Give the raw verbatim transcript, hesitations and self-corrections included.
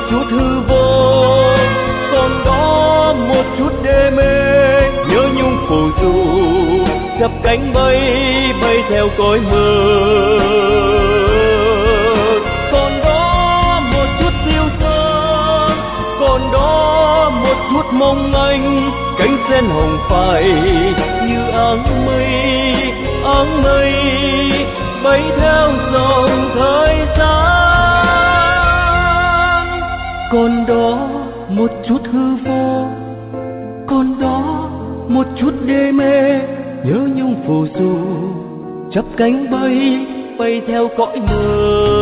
chút hư vô, còn đó một chút đê mê, nhớ nhung phù du chập cánh bay bay theo cõi mơ. Còn đó một chút siêu sơn, còn đó một chút mong manh, cánh sen hồng phai như áng mây, áng mây bay theo dòng thời gian. Còn đó một chút hư vô, còn đó một chút đê mê, nhớ nhung phù du chắp cánh bay bay theo cõi mơ.